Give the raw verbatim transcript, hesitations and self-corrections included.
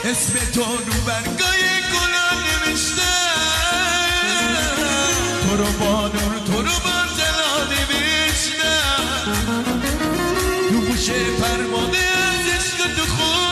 اسم تو رو برگای گلان نوشتم، تو رو با نور تو رو با طلا نوشتم، رو گوشه پروانه از عشق تو خون